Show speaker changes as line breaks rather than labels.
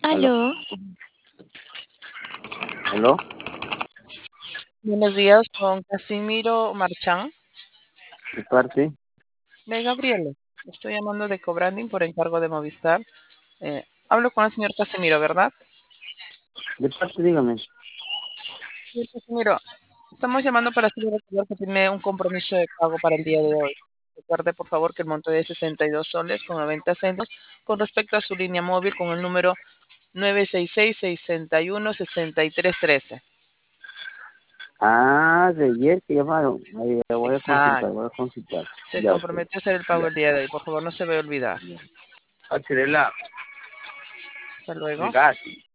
Aló.
Aló,
¿Aló?
Buenos días, con Casimiro Marchán.
¿De parte?
De Gabriela. Estoy llamando de Cobranding por encargo de Movistar. Hablo con el señor Casimiro, ¿verdad?
¿De parte? Dígame.
Señor Casimiro, estamos llamando para hacerle recordar que tiene un compromiso de pago para el día de hoy. Recuerde, por favor, que el monto es de 62 soles con 90 centavos con respecto a su línea móvil con el número 966-61-6313.
De ayer que llamaron. Ahí voy a consultar,
Exacto.
voy a consultar.
Se
Ya, ok.
comprometió a hacer el pago
Ya.
el día de hoy. Por favor, no se vaya a olvidar.
Ya. Acelerar.
Hasta luego.
Regate.